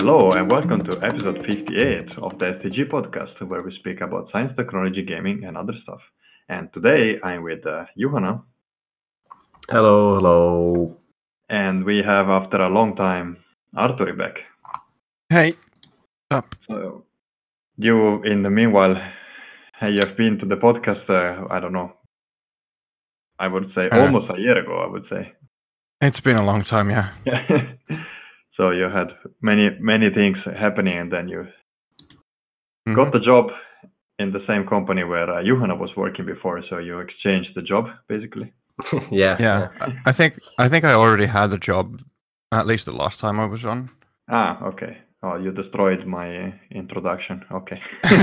Hello and welcome to episode 58 of the STG podcast, where we speak about science, technology, gaming, and other stuff. And today I'm with Juhana. Hello. And we have, after a long time, Arturi back. Hey. Up. So, you, in the meanwhile, you have been to the podcast, I don't know, I would say almost a year ago, I would say. It's been a long time, yeah. So you had many things happening, and then you got the job in the same company where Juhana was working before, so you exchanged the job, basically. Yeah. I think I already had the job, at least the last time I was on. Ah, okay. Oh, you destroyed my introduction. Okay.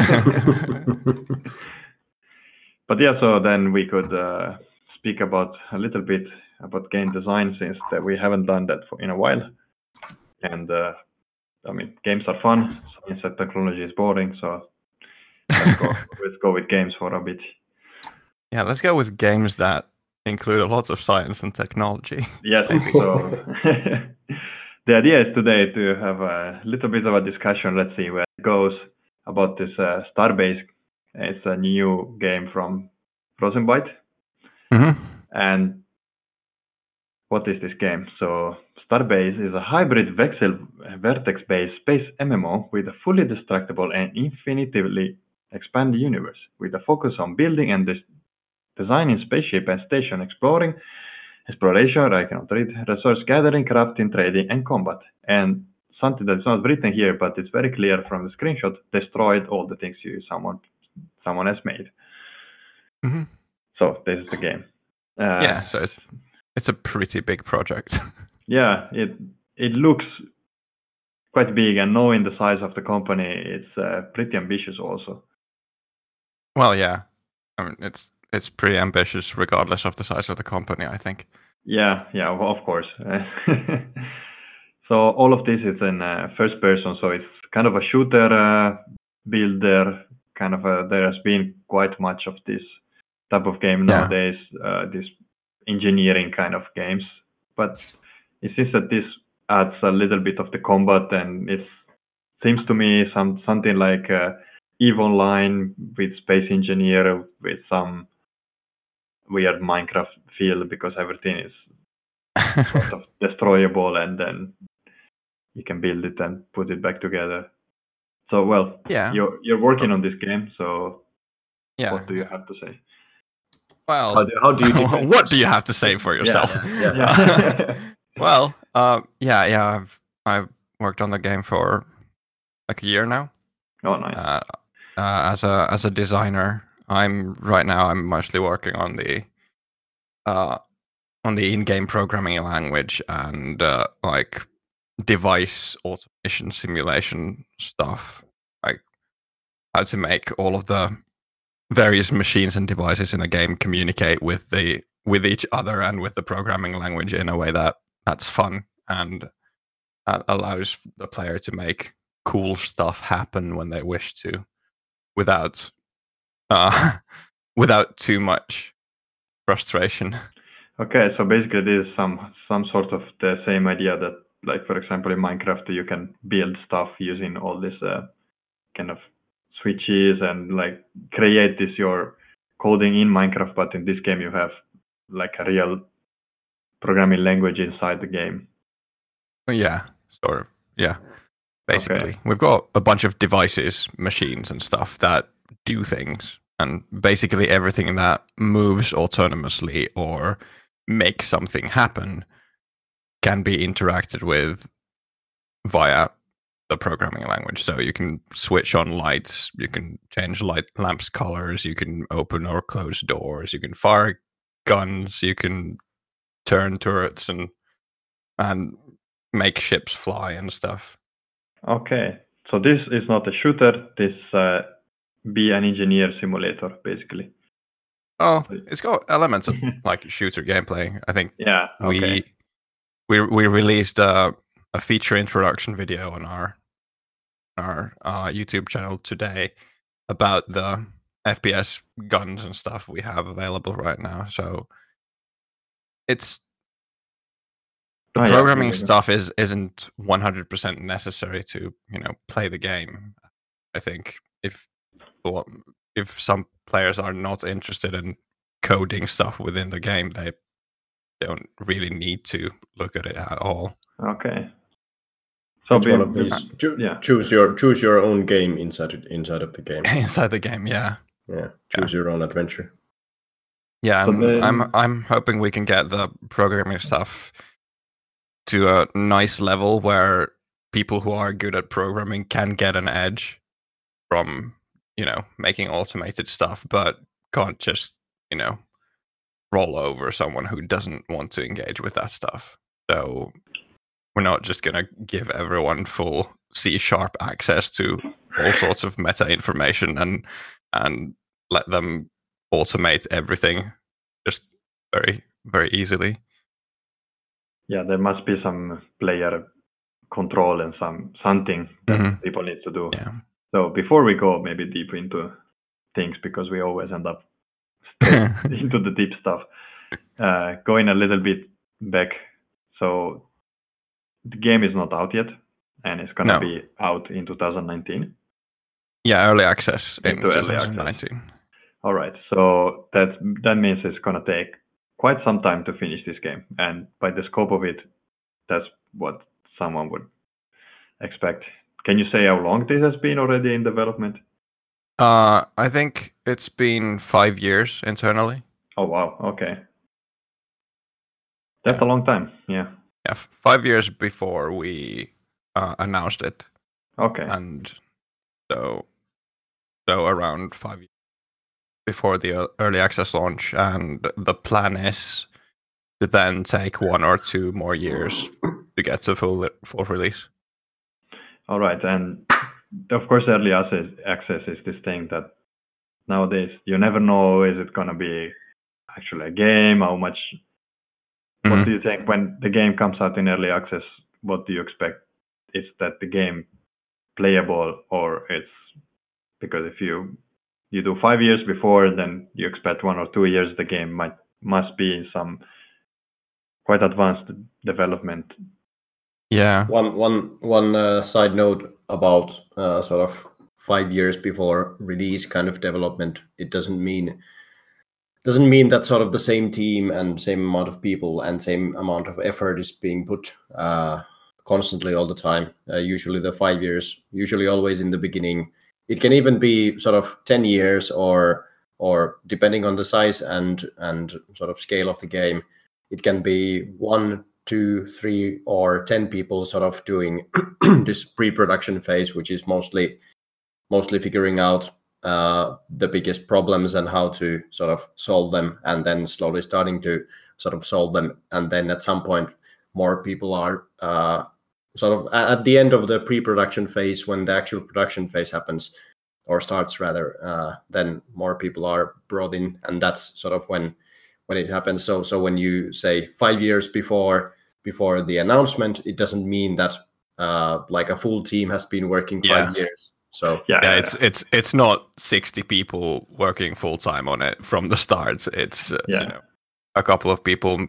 But yeah, so then we could speak about a little bit about game design, since that we haven't done that in a while. And I mean, games are fun. Science and technology is boring, so let's go with games for a bit. Yeah, let's go with games that include a lot of science and technology. Yes, so the idea is today to have a little bit of a discussion. Let's see where it goes about this Starbase. It's a new game from Frozenbyte. Mm-hmm. And what is this game? So Starbase is a hybrid vertex-based space MMO with a fully destructible and infinitively expanded universe, with a focus on building and designing spaceship and station, exploration, I cannot read, resource gathering, crafting, trading, and combat. And something that's not written here, but it's very clear from the screenshot, destroyed all the things someone has made. Mm-hmm. So this is the game. So it's a pretty big project. Yeah, it looks quite big, and knowing the size of the company, it's pretty ambitious also. Well, yeah. I mean, it's pretty ambitious regardless of the size of the company, I think. Yeah, of course. So all of this is in first person, so it's kind of a shooter builder, kind of there has been quite much of this type of game nowadays, this engineering kind of games. But it seems that this adds a little bit of the combat, and it seems to me something like EVE Online with Space Engineer with some weird Minecraft feel, because everything is sort of destroyable, and then you can build it and put it back together. So, well, you're working on this game, so what do you have to say? Well, how do you what do you have to say for yourself? Well, I've worked on the game for like a year now. Oh, nice. As a designer, I'm mostly working on the in-game programming language and like device automation simulation stuff, like how to make all of the various machines and devices in the game communicate with each other and with the programming language in a way that's fun and allows the player to make cool stuff happen when they wish to, without too much frustration. Okay, so basically this is some sort of the same idea that, like, for example, in Minecraft, you can build stuff using all this kind of switches and like create this your coding in Minecraft, but in this game you have like a real programming language inside the game. Yeah, sort of. Yeah. Basically, we've got a bunch of devices, machines, and stuff that do things, and basically everything that moves autonomously or makes something happen can be interacted with via the programming language. So you can switch on lights, you can change lamps colors, you can open or close doors, you can fire guns, you can turn turrets and make ships fly and stuff. Okay, so this is not a shooter. This be an engineer simulator, basically. Oh, it's got elements of like shooter gameplay, I think. Yeah. Okay. We released a feature introduction video on our YouTube channel today about the FPS guns and stuff we have available right now. So it's the programming stuff isn't 100% necessary to play the game. I think if some players are not interested in coding stuff within the game, they don't really need to look at it at all. Okay. So it's one of these. Choose your own game inside of the game. Inside the game, yeah. Choose your own adventure. Yeah, and I'm hoping we can get the programming stuff to a nice level where people who are good at programming can get an edge from making automated stuff, but can't just roll over someone who doesn't want to engage with that stuff. So we're not just going to give everyone full C# access to all sorts of meta information and let them automate everything just very, very easily. Yeah, there must be some player control and something that people need to do. Yeah. So before we go maybe deep into things, because we always end up into the deep stuff, going a little bit back. So the game is not out yet, and it's going to be out in 2019. Yeah, early access in 2019. All right, so that means it's going to take quite some time to finish this game, and by the scope of it, that's what someone would expect. Can you say how long this has been already in development? I think it's been 5 years internally. Oh wow, okay. That's a long time, yeah. Yeah, 5 years before we announced it. Okay. And so around 5 years before the early access launch, and the plan is to then take 1 or 2 more years to get to full release. All right, and of course early access is this thing that nowadays you never know, is it going to be actually a game, how much, what do you think when the game comes out in early access? What do you expect? Is that the game playable, or it's because if you do 5 years before, then you expect 1 or 2 years the game must be some quite advanced development. Yeah. One side note about sort of 5 years before release kind of development. It doesn't mean that sort of the same team and same amount of people and same amount of effort is being put constantly all the time. Usually the 5 years, usually always in the beginning. It can even be sort of 10 years or depending on the size and sort of scale of the game, it can be 1, 2, 3, or 10 people sort of doing this pre-production phase, which is mostly figuring out the biggest problems and how to sort of solve them, and then slowly starting to sort of solve them. And then at some point, more people are sort of at the end of the pre-production phase, when the actual production phase happens or starts rather, then more people are brought in, and that's sort of when it happens. So when you say 5 years before the announcement, it doesn't mean that like a full team has been working 5 years. So it's not 60 people working full time on it from the start. It's a couple of people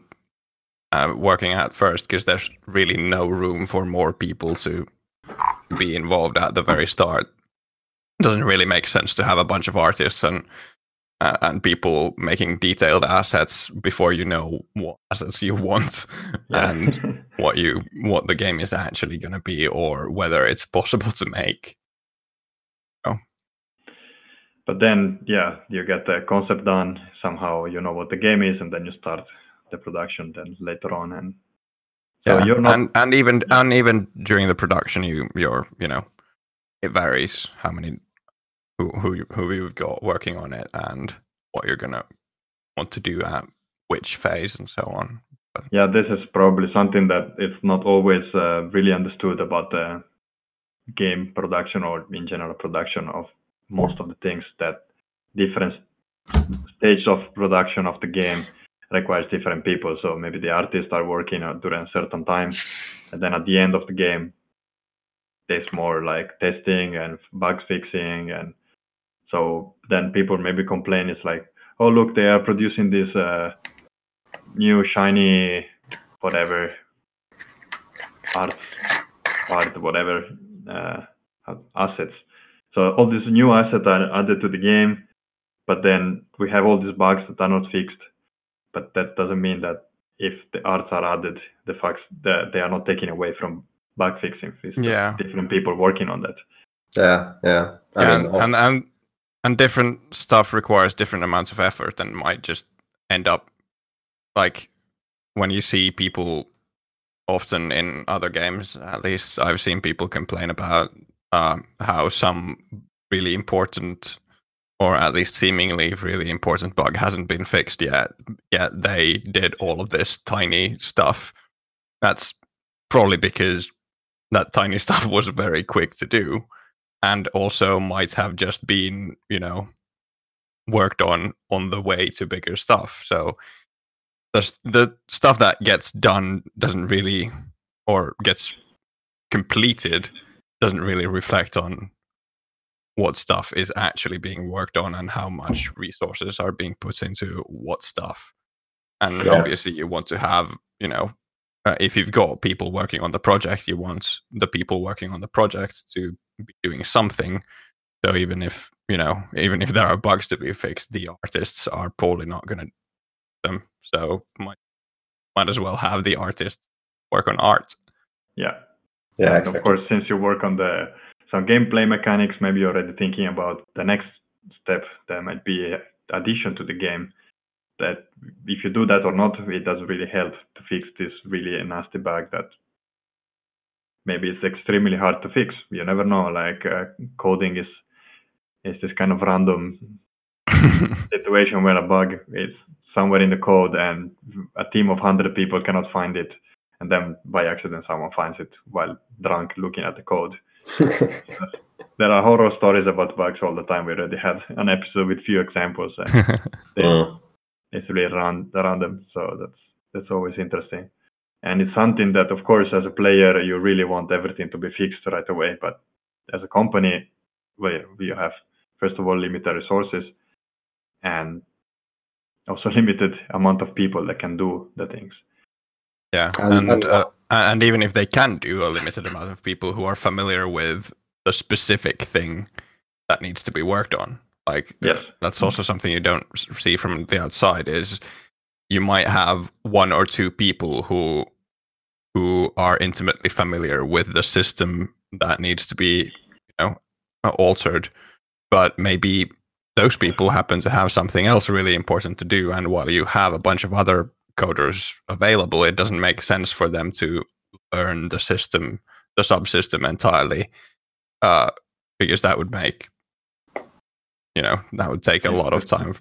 working at first, because there's really no room for more people to be involved at the very start. It doesn't really make sense to have a bunch of artists and people making detailed assets before you know what assets you want and what the game is actually going to be, or whether it's possible to make. But then, you get the concept done somehow. You know what the game is, and then you start the production. Then later on, and so you're not. And even during the production, you're it varies how many who you've got working on it and what you're gonna want to do at which phase and so on. Yeah, this is probably something that it's not always really understood about the game production, or in general production of most of the things, that different stage of production of the game requires different people. So maybe the artists are working during a certain time, and then at the end of the game there's more like testing and bug fixing, and so then people maybe complain, it's like, oh look, they are producing this new shiny whatever art, whatever assets. So all these new assets are added to the game, but then we have all these bugs that are not fixed. But that doesn't mean that if the arts are added, the facts that they are not taken away from bug fixing. It's just different people working on that. Yeah. And different stuff requires different amounts of effort and might just end up like when you see people often in other games, at least I've seen people complain about how some really important or at least seemingly really important bug hasn't been fixed yet they did all of this tiny stuff. That's probably because that tiny stuff was very quick to do and also might have just been, worked on the way to bigger stuff. So the stuff that gets done doesn't really, or gets completed, doesn't really reflect on what stuff is actually being worked on and how much resources are being put into what stuff. And obviously you want to have, if you've got people working on the project, you want the people working on the project to be doing something. So even if there are bugs to be fixed, the artists are probably not going to do them. So might as well have the artist work on art. Yeah, exactly. Of course, since you work on some gameplay mechanics, maybe you're already thinking about the next step. There might be an addition to the game that if you do that or not, it doesn't really help to fix this really nasty bug that maybe it's extremely hard to fix. You never know. Like coding is this kind of random situation where a bug is somewhere in the code and a team of 100 people cannot find it, and then by accident someone finds it while drunk looking at the code. There are horror stories about bugs all the time. We already had an episode with few examples. It's really random, so that's always interesting. And it's something that, of course, as a player, you really want everything to be fixed right away. But as a company, we have, first of all, limited resources and also limited amount of people that can do the things. Yeah, and even if they can do a limited amount of people who are familiar with the specific thing that needs to be worked on. Like, that's also something you don't see from the outside, is you might have one or two people who are intimately familiar with the system that needs to be, altered, but maybe those people happen to have something else really important to do, and while you have a bunch of other coders available, it doesn't make sense for them to learn the subsystem entirely, because that would make, that would take a lot of time.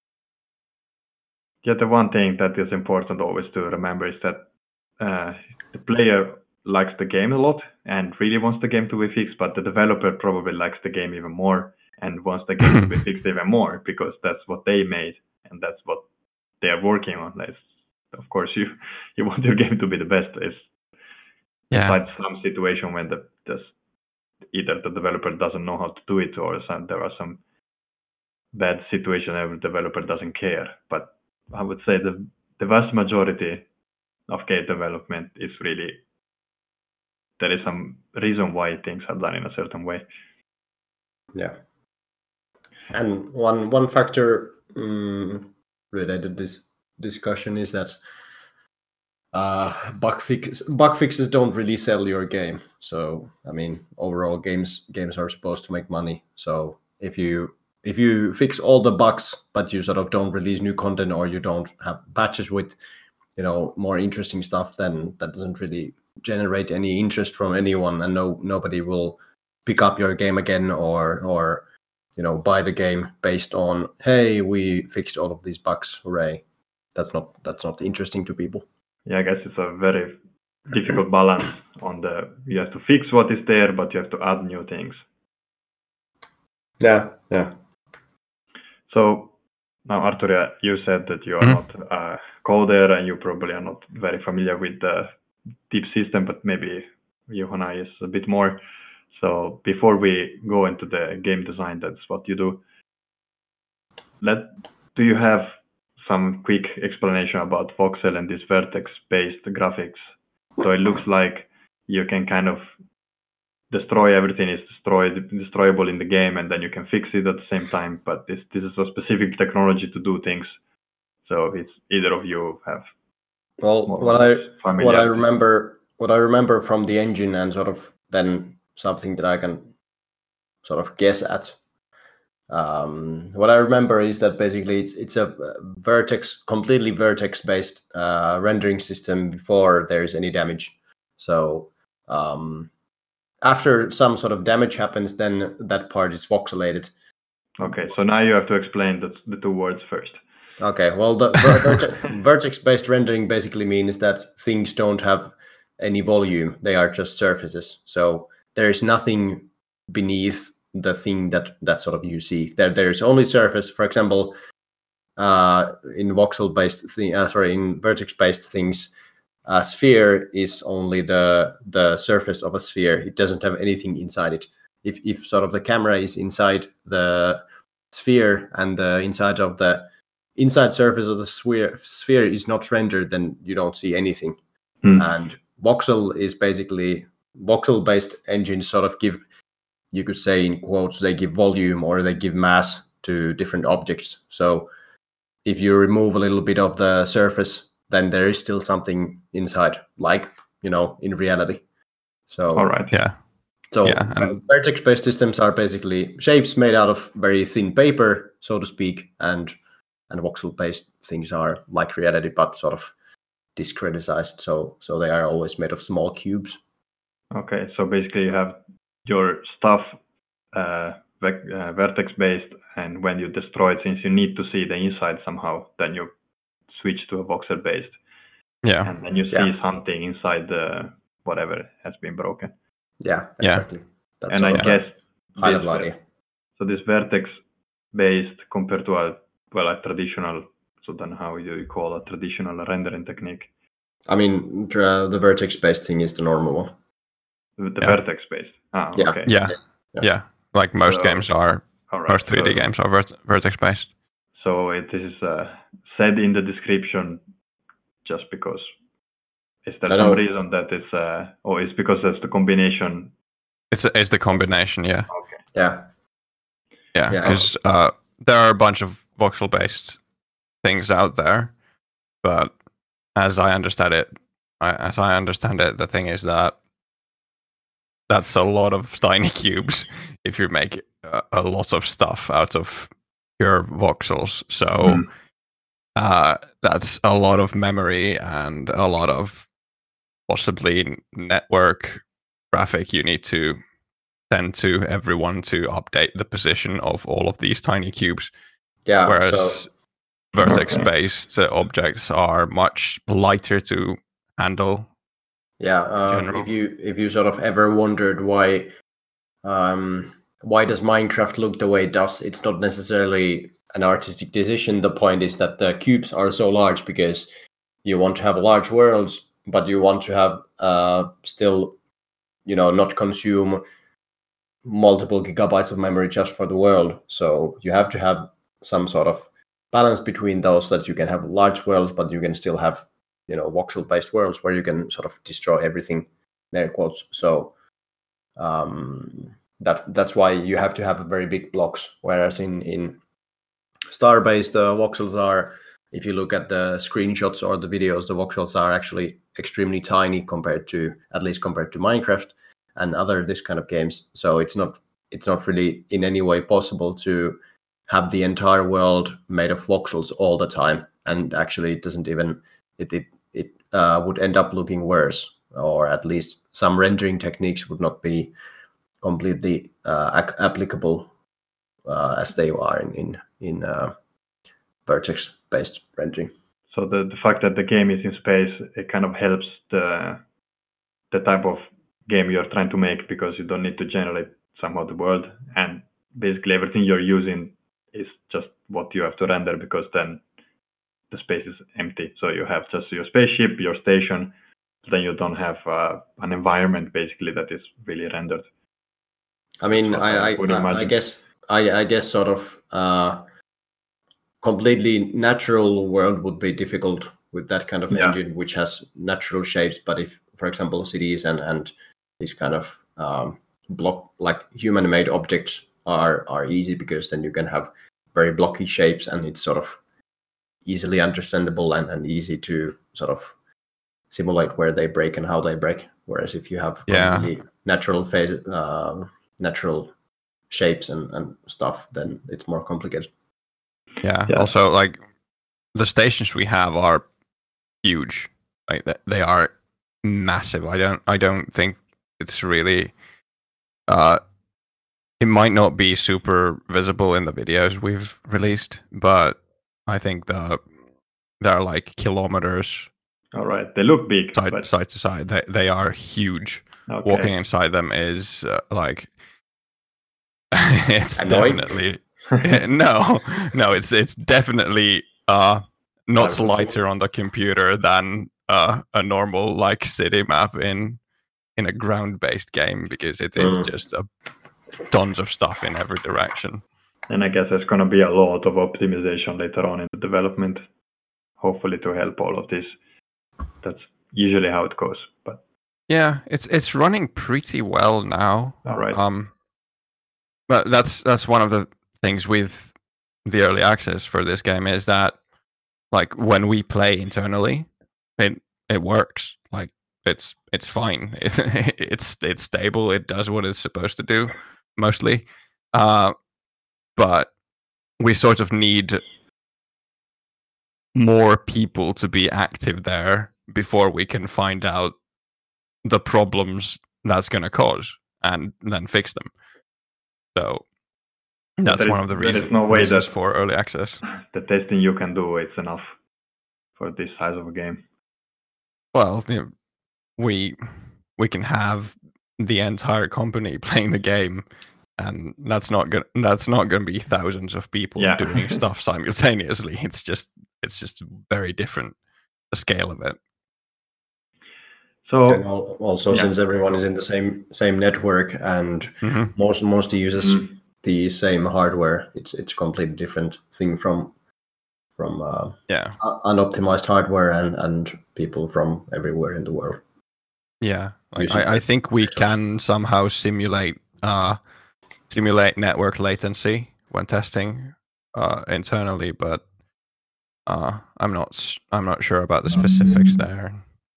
Yeah, the one thing that is important always to remember is that the player likes the game a lot and really wants the game to be fixed, but the developer probably likes the game even more and wants the game to be fixed even more, because that's what they made and that's what they are working on. Of course, you want your game to be the best. Besides some situation when either the developer doesn't know how to do it, or there are some bad situation where the developer doesn't care. But I would say the vast majority of game development is really, there is some reason why things are done in a certain way. Yeah. And one factor related to this discussion is that bug fixes don't really sell your game. So I mean, overall games are supposed to make money. So if you fix all the bugs but you sort of don't release new content, or you don't have patches with more interesting stuff, then that doesn't really generate any interest from anyone, and nobody will pick up your game again or buy the game based on, hey, we fixed all of these bugs, hooray. That's not interesting to people. Yeah, I guess it's a very difficult balance on you have to fix what is there, but you have to add new things. Yeah. So now, Arturi, you said that you are not a coder and you probably are not very familiar with the deep system, but maybe Johanna is a bit more. So before we go into the game design, that's what you do. Do you have some quick explanation about voxel and this vertex-based graphics? So it looks like you can kind of destroy everything is destroyable in the game, and then you can fix it at the same time. But this is a specific technology to do things. So it's either of you have. Well, what I remember from the engine, and sort of then something that I can sort of guess at. What I remember is that basically it's a completely vertex-based rendering system before there is any damage. So after some sort of damage happens, then that part is voxelated. Okay, so now you have to explain the two words first. Okay, well, the vertex-based rendering basically means that things don't have any volume; they are just surfaces. So there is nothing beneath the thing that sort of you see. There is only surface. For example, in in vertex-based things, a sphere is only the surface of a sphere. It doesn't have anything inside it. If sort of the camera is inside the sphere and the inside surface of the sphere is not rendered, then you don't see anything. And voxel is basically voxel-based engines sort of give, you could say in quotes, they give volume or they give mass to different objects. So if you remove a little bit of the surface, then there is still something inside, like, in reality. So all right, yeah. So vertex-based systems are basically shapes made out of very thin paper, so to speak, and voxel-based things are like reality, but sort of discretized. So they are always made of small cubes. Okay, so basically you have your stuff vertex-based, and when you destroy it, since you need to see the inside somehow, then you switch to a voxel-based. Yeah. And then you see something inside the whatever has been broken. Yeah, exactly. That's and I guess high level idea. So this vertex-based compared to a traditional, so then how do you call a traditional rendering technique? I mean, the vertex-based thing is the normal one. The vertex-based. Okay. Yeah. Like most games are. Right. Most 3D games are vertex-based. So it is said in the description just because. Is there some reason that it's, or it's because that's the combination? It's the combination, yeah. Okay. Yeah, because there are a bunch of voxel-based things out there, but as I understand it, the thing is that that's a lot of tiny cubes if you make a lot of stuff out of pure voxels. So that's a lot of memory and a lot of possibly network traffic you need to send to everyone to update the position of all of these tiny cubes. Yeah. Whereas vertex-based objects are much lighter to handle. Yeah. If you sort of ever wondered why does Minecraft look the way it does, it's not necessarily an artistic decision. The point is that the cubes are so large because you want to have large worlds, but you want to have still, not consume multiple gigabytes of memory just for the world. So you have to have some sort of balance between those, that you can have large worlds, but you can still have, voxel-based worlds where you can sort of destroy everything, air quotes. So that's why you have to have very big blocks. Whereas in star-based, voxels are, if you look at the screenshots or the videos, the voxels are actually extremely tiny compared to Minecraft and other this kind of games. So it's not really in any way possible to have the entire world made of voxels all the time. And actually, it doesn't even it would end up looking worse, or at least some rendering techniques would not be completely applicable as they are in vertex-based rendering. So the fact that the game is in space, it kind of helps the type of game you're trying to make, because you don't need to generate somehow the world, and basically everything you're using is just what you have to render, because then the space is empty. So you have just your spaceship, your station, then you don't have an environment basically that is really rendered. I mean, I guess sort of completely natural world would be difficult with that kind of engine, which has natural shapes. But if, for example, cities and these kind of block like human-made objects are easy, because then you can have very blocky shapes, and it's sort of easily understandable and easy to sort of simulate where they break and how they break. Whereas if you have natural phases, natural shapes and stuff, then it's more complicated. Yeah. Also, like the stations we have are huge. Like they are massive. I don't think it's really. It might not be super visible in the videos we've released, but I think they're like kilometers. All right, they look big. Side to side, they are huge. Okay. Walking inside them is like it's annoying. Definitely no. It's definitely not lighter on the computer than a normal like city map in a ground-based game, because it is just tons of stuff in every direction. And I guess there's going to be a lot of optimization later on in the development, hopefully to help all of this. That's usually how it goes. But yeah, it's running pretty well now. All right. But that's one of the things with the early access for this game, is that like when we play internally, it works. Like it's fine. It's stable. It does what it's supposed to do mostly. But we sort of need more people to be active there before we can find out the problems that's going to cause and then fix them. So that's one of the reasons for early access. The testing you can do, it's enough for this size of a game. Well, we can have the entire company playing the game, and that's not going to be thousands of people doing stuff simultaneously. It's just very different, the scale of it. So and also since everyone is in the same network and most uses the same hardware, it's a completely different thing from unoptimized hardware and people from everywhere in the world. Yeah, I think we can somehow simulate network latency when testing internally, but I'm not sure about the specifics there.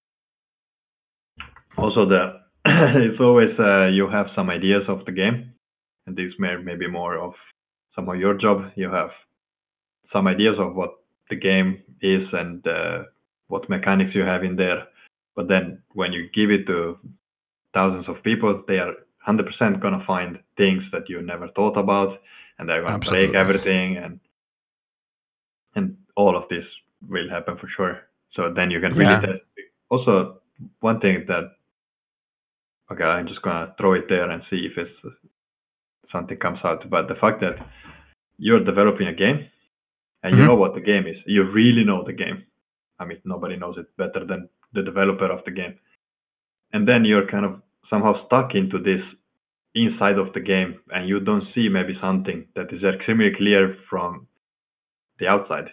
Also, it's always you have some ideas of the game, and this may be more of some of your job. You have some ideas of what the game is and what mechanics you have in there. But then when you give it to thousands of people, they are 100% going to find things that you never thought about, and they're going to break everything, and all of this will happen for sure. So then you can really test. Also, one thing that, okay, I'm just going to throw it there and see if it's something comes out. But the fact that you're developing a game and you know what the game is, you really know the game. I mean, nobody knows it better than the developer of the game. And then you're kind of somehow stuck into this inside of the game, and you don't see maybe something that is extremely clear from the outside.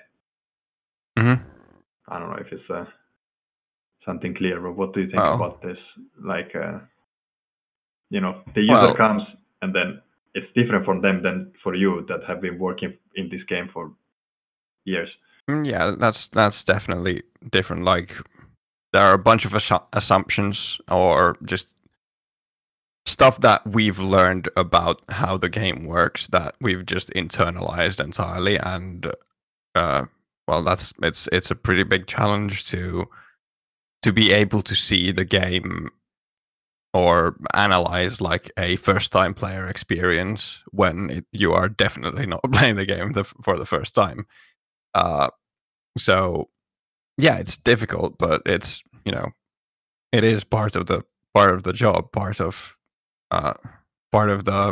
I don't know if it's something clear, but what do you think about this? Like, the user comes, and then it's different from them than for you that have been working in this game for years. Yeah, that's definitely different. Like, there are a bunch of assumptions or just stuff that we've learned about how the game works that we've just internalized entirely, and it's a pretty big challenge to be able to see the game or analyze like a first-time player experience when you are definitely not playing the game for the first time. So yeah, it's difficult, but it's it is part of the job, part of the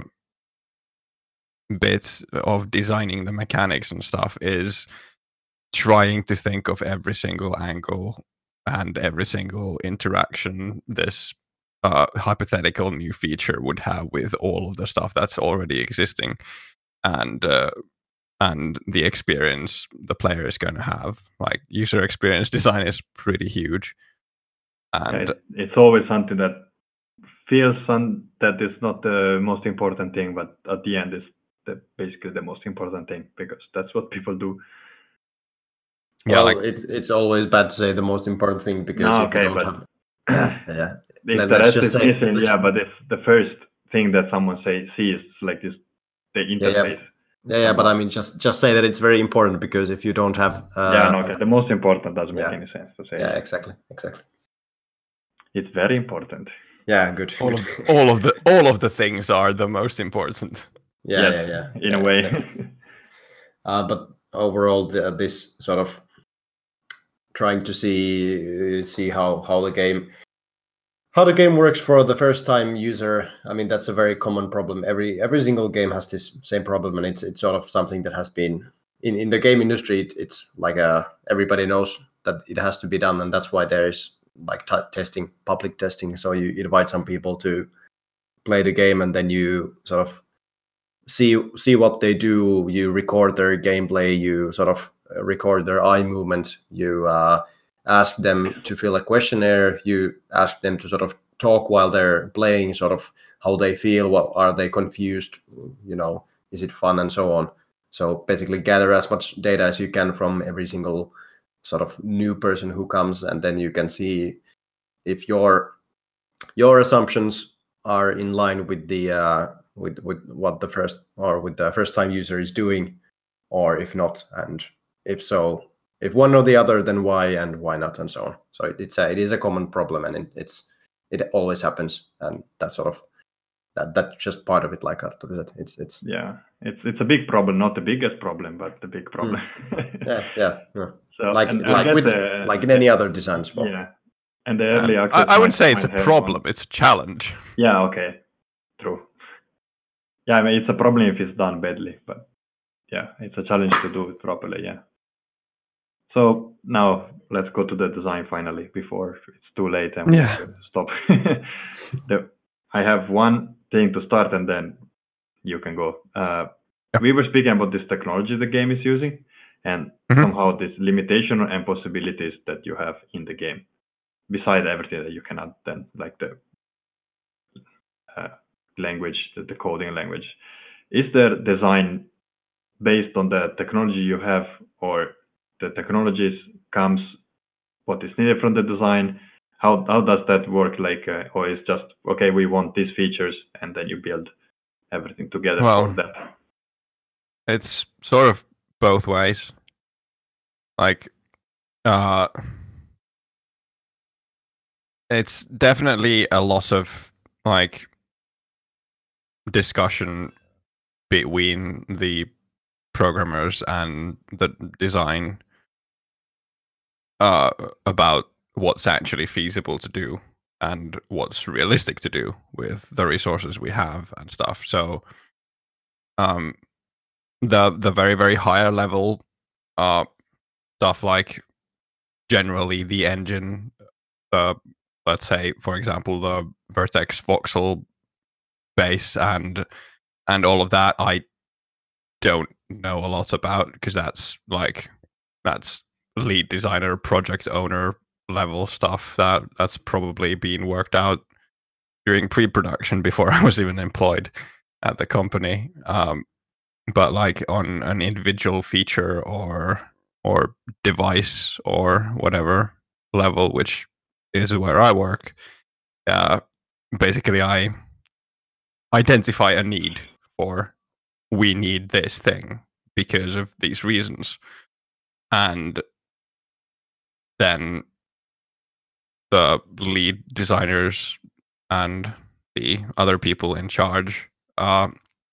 bit of designing the mechanics and stuff is trying to think of every single angle and every single interaction this hypothetical new feature would have with all of the stuff that's already existing, and the experience the player is going to have. Like, user experience design is pretty huge. And it's always something that feels that is not the most important thing, but at the end is basically the most important thing, because that's what people do. Yeah, well, it's always bad to say the most important thing, because if you don't have... Yeah. If the rest is missing, but if the first thing that someone sees like this, the interface. Yeah, but I mean, just say that it's very important, because if you don't have... the most important doesn't make any sense to say. Yeah, exactly. It's very important. Yeah, good. All of the things are the most important. Yeah. In a way. Exactly. But overall, this sort of trying to see how the game works for the first time user. I mean, that's a very common problem. Every single game has this same problem, and it's sort of something that has been in the game industry. It's like everybody knows that it has to be done, and that's why there's like testing, public testing. So you invite some people to play the game, and then you sort of see what they do. You record their gameplay. You sort of record their eye movement. You ask them to fill a questionnaire. You ask them to sort of talk while they're playing, sort of how they feel. What are they confused? Is it fun, and so on. So basically, gather as much data as you can from every single sort of new person who comes, and then you can see if your assumptions are in line with the with what the first time user is doing, or if not, and if so, if one or the other, then why and why not, and so on. So it is a common problem, and it always happens, and that's sort of that's just part of it. Like Arttu said, it's it's a big problem, not the biggest problem, but the big problem. Yeah. So like in any other design as well. Yeah, and the early access. I wouldn't say it's a problem; it's a challenge. Yeah. Okay. True. Yeah, I mean, it's a problem if it's done badly, but yeah, it's a challenge to do it properly. Yeah. So now let's go to the design finally, before it's too late and we stop. I have one thing to start, and then you can go. We were speaking about this technology the game is using, and somehow this limitation and possibilities that you have in the game, beside everything that you can add, then like the language, the coding language. Is there design based on the technology you have, or the technologies comes what is needed from the design? How does that work? Like, or is just okay, we want these features, and then you build everything together for that? It's sort of both ways. Like, it's definitely a lot of like discussion between the programmers and the design about what's actually feasible to do and what's realistic to do with the resources we have and stuff. So the very, very higher level stuff, like generally the engine, let's say, for example, the Vertex voxel base and all of that, I don't know a lot about, because that's lead designer, project owner level stuff that's probably being worked out during pre-production before I was even employed at the company. But like on an individual feature or device or whatever level, which is where I work, basically I identify a need for, we need this thing because of these reasons, and then the lead designers and the other people in charge, I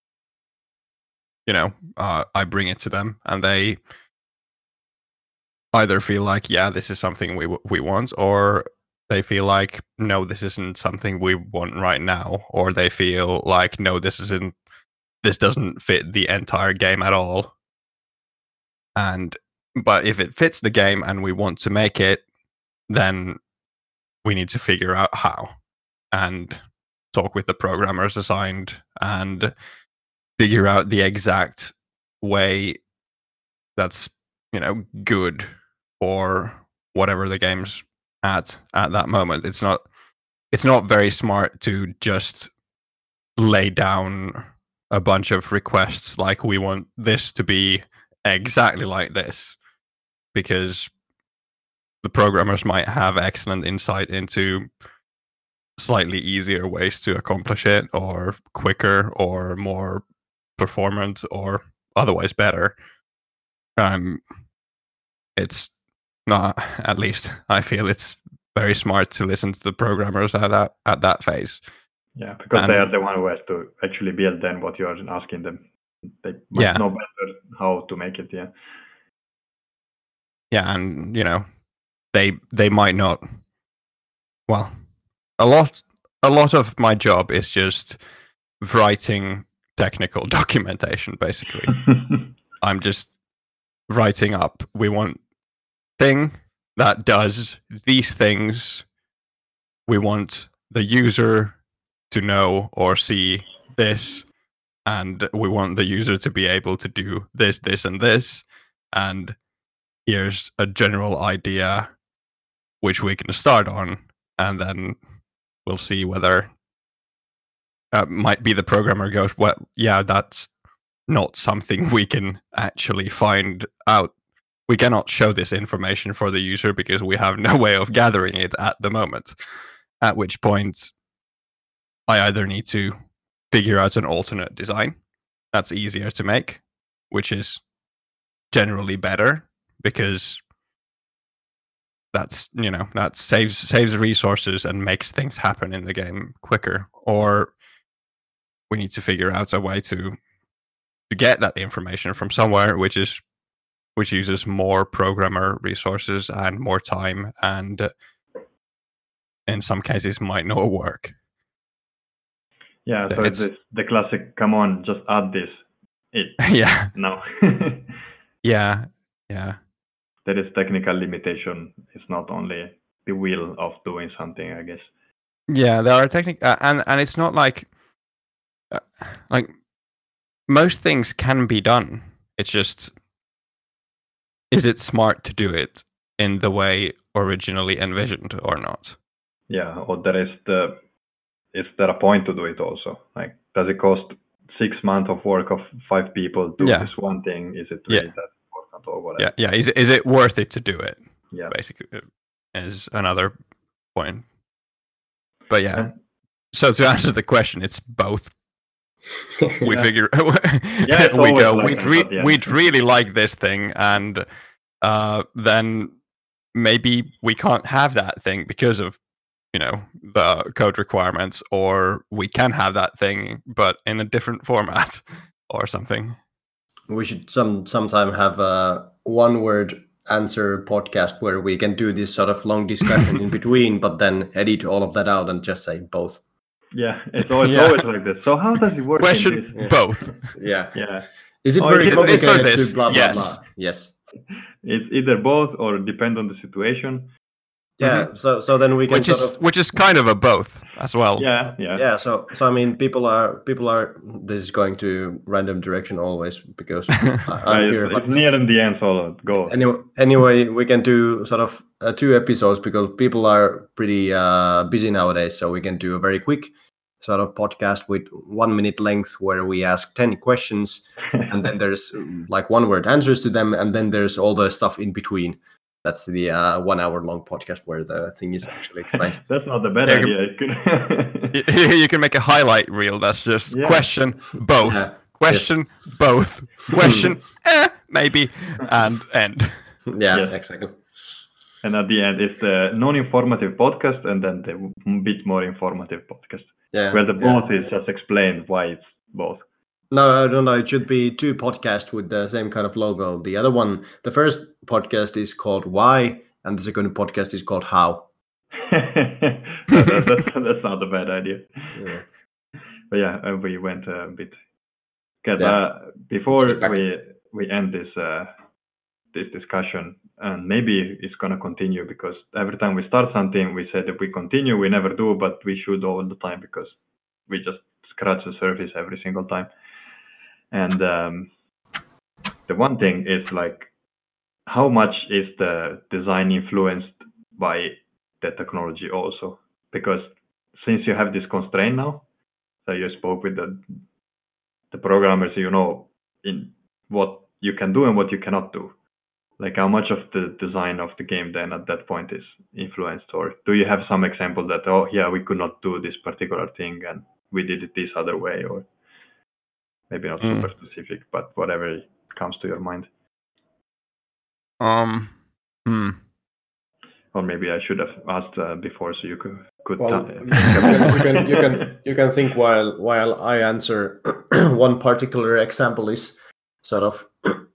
bring it to them, and they either feel like, yeah, this is something we want, or they feel like, no, this isn't something we want right now, or they feel like, no, this doesn't fit the entire game at all. But if it fits the game and we want to make it, then we need to figure out how, and talk with the programmers assigned and figure out the exact way that's good for whatever the game's at that moment. It's not very smart to just lay down a bunch of requests like we want this to be exactly like this, because the programmers might have excellent insight into slightly easier ways to accomplish it, or quicker, or more performant, or otherwise better. It's not, at least I feel it's very smart to listen to the programmers at that phase. Yeah, because they are the one who has to actually build then what you are asking them. They might know better how to make it. Yeah. Yeah, and they might not. Well, a lot of my job is just writing technical documentation. Basically, I'm just writing up. We want thing that does these things. We want the user to know or see this, and we want the user to be able to do this, this, and this, and here's a general idea which we can start on, and then we'll see whether might be the programmer goes, well, yeah, that's not something we can actually find out. We cannot show this information for the user because we have no way of gathering it at the moment. At which point, I either need to figure out an alternate design that's easier to make, which is generally better because that's that saves resources and makes things happen in the game quicker. Or we need to figure out a way to get that information from somewhere which uses more programmer resources and more time, and in some cases might not work. Yeah, so it's the classic, come on, just add this. Yeah. No. Yeah. There is technical limitation. It's not only the will of doing something, I guess. Yeah, there are technical, and it's not like most things can be done. It's just, is it smart to do it in the way originally envisioned or not? Yeah, or is there a point to do it also? Like, does it cost 6 months of work of 5 people to do this one thing? Is it really that important or whatever? Yeah. Is it worth it to do it? Yeah. Basically, is another point. But yeah. So to answer the question, it's both. We figure we go, we'd really like this thing, and then maybe we can't have that thing because of the code requirements, or we can have that thing but in a different format or something. We should sometime have a one-word answer podcast where we can do this sort of long discussion in between, but then edit all of that out and just say both. Yeah, it's always like this. So how does it work? Question both. Yeah. Is it very complicated to blah, blah, yes. blah? Yes. It's either both or depend on the situation. Yeah, so then we can which is kind of a both as well. Yeah. So I mean, people are. This is going to random direction always because I'm here. It's near in the end, so go. Anyway, we can do sort of 2 episodes because people are pretty busy nowadays. So we can do a very quick sort of podcast with 1 minute length where we ask 10 questions, and then there's like 1-word answers to them, and then there's all the stuff in between. That's the 1 hour long podcast where the thing is actually explained. That's not a bad idea. You can make a highlight reel that's just question both, question both, question maybe, and end. Yeah, exactly. And at the end, it's the non-informative podcast, and then the bit more informative podcast. Yeah, where the both is just explained why it's both. No, I don't know. It should be 2 podcasts with the same kind of logo. The other one, the first podcast is called Why, and the second podcast is called How. That's not a bad idea. Yeah. But yeah, we went a bit. Before we end this discussion, and maybe it's gonna continue because every time we start something, we say that we continue. We never do, but we should all the time because we just scratch the surface every single time. And the one thing is like, how much is the design influenced by the technology also, because since you have this constraint now, so you spoke with the programmers, you know in what you can do and what you cannot do. Like how much of the design of the game then at that point is influenced, or do you have some example that we could not do this particular thing and we did it this other way, or maybe not super specific, but whatever comes to your mind. Or maybe I should have asked before, so you could. Well, you can think while I answer. One particular example is sort of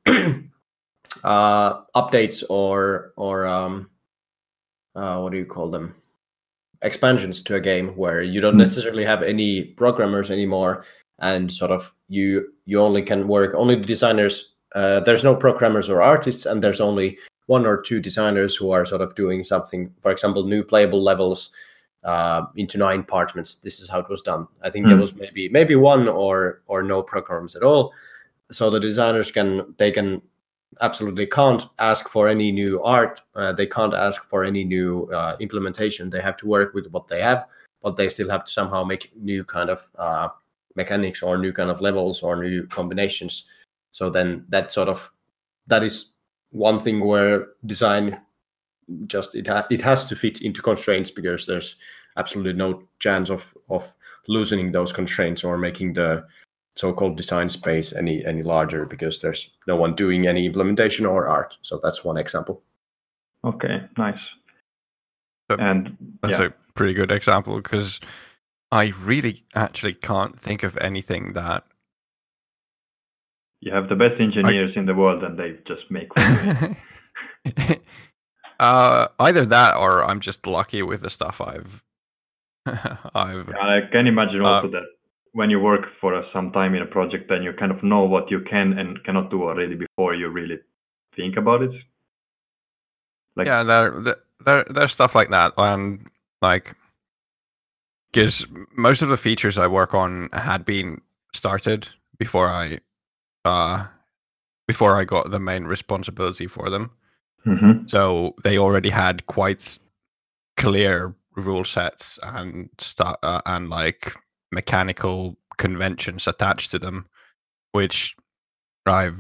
updates or what do you call them? Expansions to a game where you don't necessarily have any programmers anymore, and sort of you only can work, only the designers. There's no programmers or artists, and there's only 1 or 2 designers who are sort of doing something. For example, new playable levels into 9 parchments. This is how it was done. I think there was maybe 1 or no programmers at all. So the designers absolutely can't ask for any new art. They can't ask for any new implementation. They have to work with what they have, but they still have to somehow make new kind of mechanics or new kind of levels or new combinations. So then that is one thing where design just it has to fit into constraints, because there's absolutely no chance of loosening those constraints or making the so-called design space any larger, because there's no one doing any implementation or art. So that's one example. Okay, nice. And that's a pretty good example, because I really actually can't think of anything that you have the best engineers in the world and they just make either that or I'm just lucky with the stuff I've I can imagine also that when you work for some time in a project, then you kind of know what you can and cannot do already before you really think about it. There's stuff like that, and like, because most of the features I work on had been started before I got the main responsibility for them. Mm-hmm. So they already had quite clear rule sets and stuff and like mechanical conventions attached to them, which I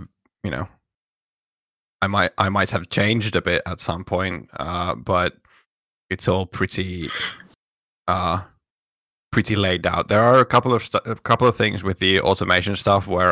might have changed a bit at some point, but it's all pretty laid out. There are a couple of things with the automation stuff where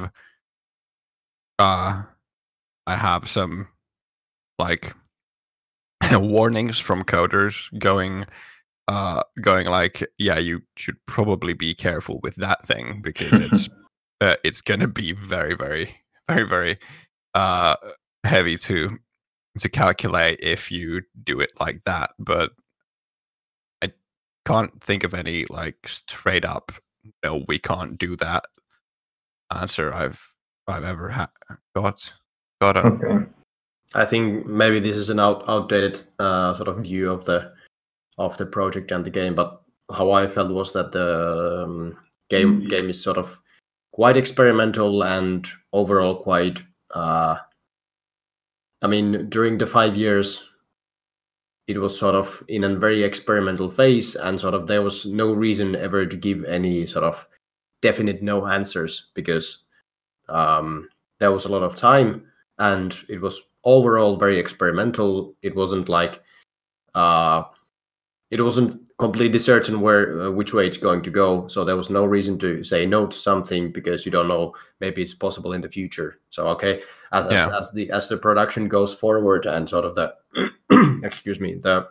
I have some like warnings from coders going like, yeah, you should probably be careful with that thing, because it's gonna be very, very, very, very heavy to calculate if you do it like that. But I can't think of any like straight up no, we can't do that answer I've ever got. Okay. I think maybe this is an outdated sort of view of the project and the game, but how I felt was that the game is sort of quite experimental and overall quite. During the 5 years, it was sort of in a very experimental phase, and sort of there was no reason ever to give any sort of definite no answers, because there was a lot of time, and it was overall very experimental. It wasn't like it wasn't completely certain which way it's going to go. So there was no reason to say no to something, because you don't know, maybe it's possible in the future. So okay, as the production goes forward and sort of the excuse me, the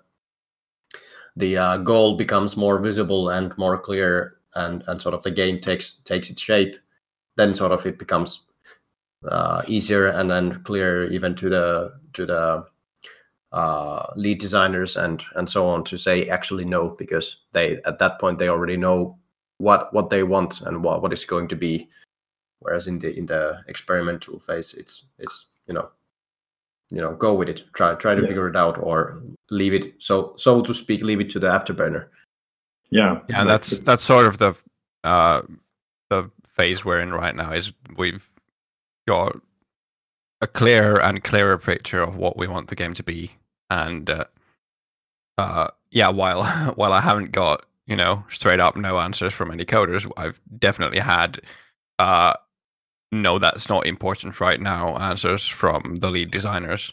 goal becomes more visible and more clear, and sort of the game takes its shape, then sort of it becomes easier and then clearer even to the lead designers and so on to say actually no, because they at that point they already know what they want and what it's going to be, whereas in the experimental phase it's go with it, try to figure it out, or leave it so to speak, leave it to the afterburner. And that's sort of the phase we're in right now. Is we've got a clearer and clearer picture of what we want the game to be, and while I haven't got straight up no answers from any coders, I've definitely had no, that's not important right now answers from the lead designers,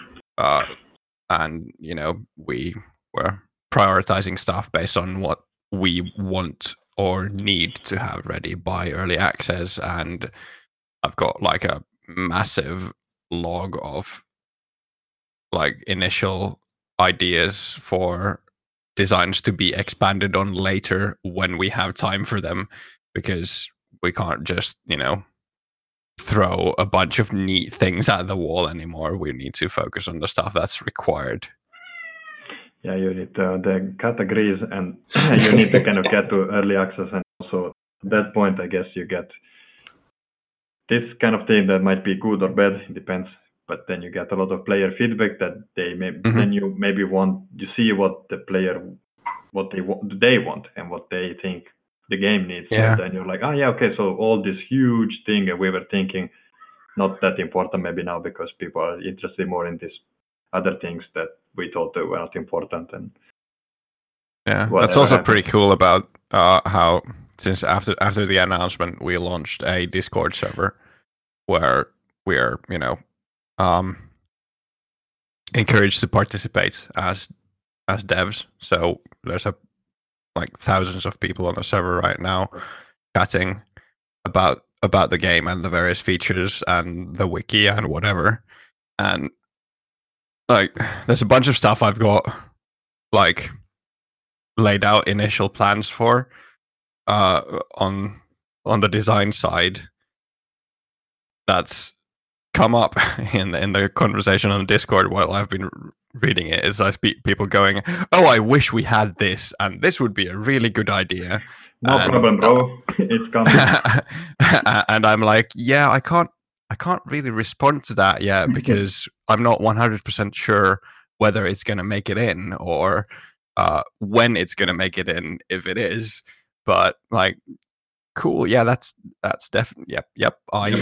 and we were prioritizing stuff based on what we want or need to have ready by early access, and I've got like a massive log of like initial ideas for designs to be expanded on later when we have time for them, because we can't just throw a bunch of neat things at the wall anymore. We need to focus on the stuff that's required. Yeah, you need the categories, and you need to kind of get to early access, and also at that point, I guess you get this kind of thing that might be good or bad, it depends. But then you get a lot of player feedback that they then you maybe you see what the player, what they want and what they think the game needs. Yeah. And then you're like, okay, so all this huge thing that we were thinking, not that important maybe now, because people are interested more in these other things that we thought that were not important. And that's also pretty cool about how, since after the announcement, we launched a Discord server where we're encouraged to participate as devs. So there's like thousands of people on the server right now chatting about the game and the various features and the wiki and whatever. And like there's a bunch of stuff I've got like laid out initial plans for on the design side that's come up in the conversation on Discord while I've been reading it. Is I speak people going, I wish we had this, and this would be a really good idea. No problem, bro. It's coming. And I'm like, I can't really respond to that yet because I'm not 100% sure whether it's going to make it in or when it's going to make it in, if it is. But like, cool. Yeah, that's definitely. Yep.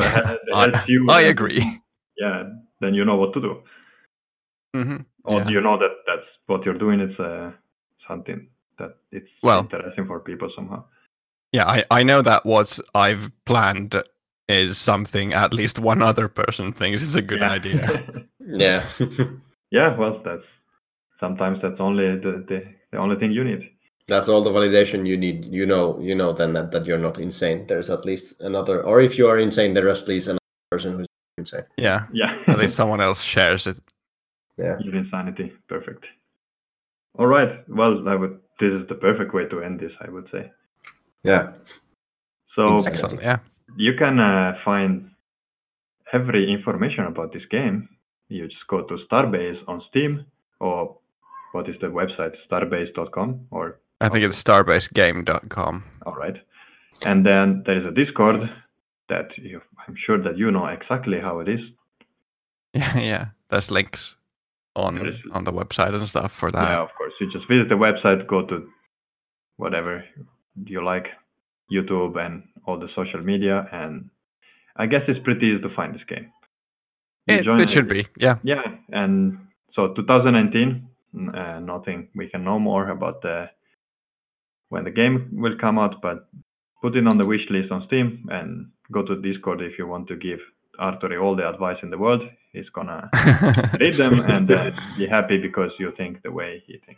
I agree. Yeah, then you know what to do. Mm-hmm. Or do you know that that's what you're doing? It's something that it's interesting for people somehow. Yeah, I know that what I've planned is something at least one other person thinks is a good idea. Yeah. Yeah, well, sometimes that's only the only thing you need. That's all the validation you need. You know then that you're not insane. There's at least another, or if you are insane, there's at least another person who's insane. Yeah. At least someone else shares it. Yeah. Your insanity. Perfect. All right. Well, this is the perfect way to end this, I would say. Yeah. So excellent. Yeah. You can find every information about this game. You just go to Starbase on Steam, or what is the website? Starbase.com, or I think it's starbasegame.com. All right. And then there is a Discord that I'm sure that you know exactly how it is. Yeah. There's links on the website and stuff for that. Yeah, of course. You just visit the website, go to whatever you like, YouTube and all the social media, and I guess it's pretty easy to find this game. It should be, yeah. Yeah, and so 2019, nothing we can know more about when the game will come out, but put it on the wish list on Steam and go to Discord if you want to give Arturi all the advice in the world. He's gonna read them and be happy because you think the way he thinks.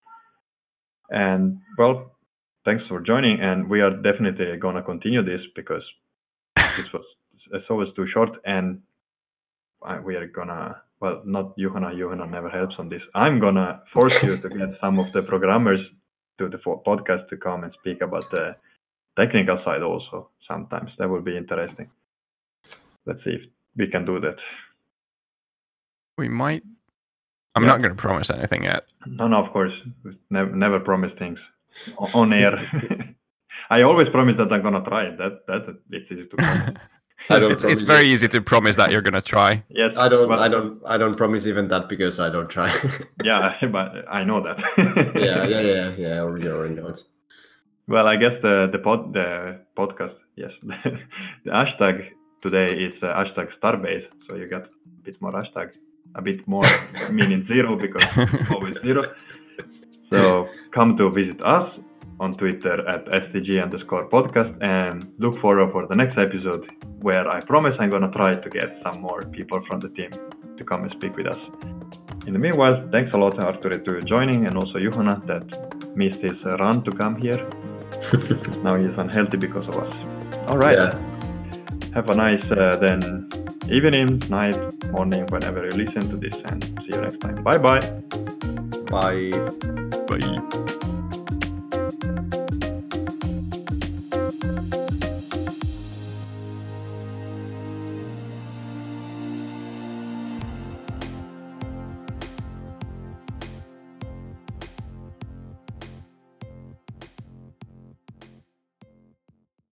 And well, thanks for joining, and we are definitely gonna continue this because it's always too short, and we are gonna, well, not Johanna never helps on this. I'm gonna force you to get some of the programmers to the podcast to come and speak about the technical side also sometimes. That would be interesting. Let's see if we can do that. We might. I'm not going to promise anything yet. No, of course. Never promise things on air. I always promise that I'm going to try. It's easy to promise. It's very easy to promise that you're going to try. Yes, I don't promise even that because I don't try. Yeah, but I know that. Yeah. I already know it. Well, I guess the podcast, yes, the hashtag today is hashtag Starbase, so you got a bit more hashtag, a bit more meaning zero because it's always zero. So come to visit us on Twitter at STG_podcast and look forward for the next episode where I promise I'm going to try to get some more people from the team to come and speak with us. In the meanwhile, thanks a lot, Arturi, to joining, and also Juhana that missed his run to come here. Now he's unhealthy because of us. All right. Yeah. Have a nice then evening, night, morning, whenever you listen to this, and see you next time. Bye-bye. Bye. Bye.